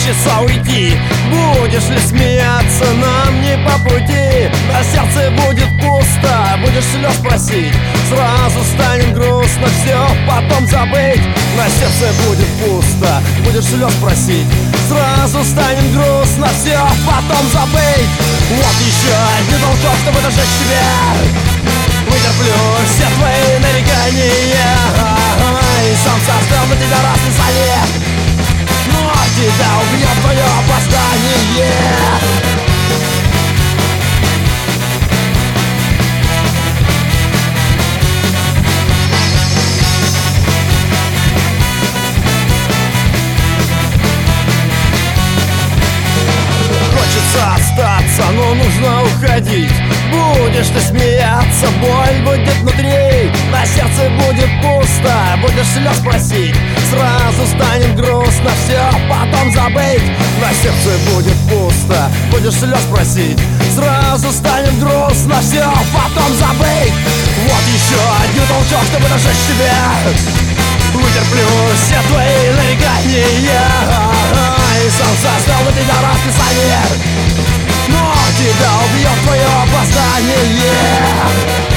хочется уйти. Будешь ли смеяться, нам не по пути. На сердце будет пусто, будешь слез просить. Сразу станет грустно, все потом забыть. На сердце будет пусто, будешь слез просить. Сразу станет грустно, все потом забыть. Вот еще один толчок, чтобы дожечь тебя. Вытерплю все твои нарекания и сам составил на тебя расписание. Но тебя убьет твое опоздание. Хочется остаться, но нужно уходить. Будешь ты смеяться, боль будет внутри. На сердце будет пусто, будешь слез просить. Сразу станет грустно, все потом забыть. На сердце будет пусто, будешь слез просить. Сразу станет грустно, все потом забыть. Вот еще один толчок, чтобы дожечь тебя. Вытерплю все твои нарекания и сам составил на тебя расписание. Но тебя убьет твое опоздание.